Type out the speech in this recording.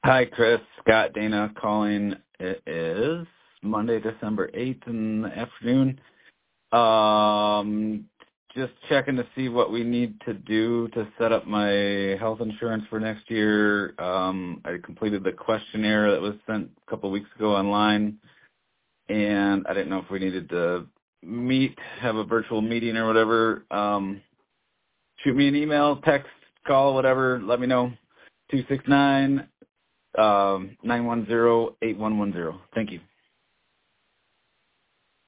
Hi, Chris. Scott Dana calling. It is Monday, December 8th in the afternoon. Just checking to see what we need to do to set up my health insurance for next year. I completed the questionnaire that was sent a couple weeks ago online, and I didn't know if we needed to have a virtual meeting or whatever. Shoot me an email, text, call, whatever. Let me know. 269 910-8110. Thank you.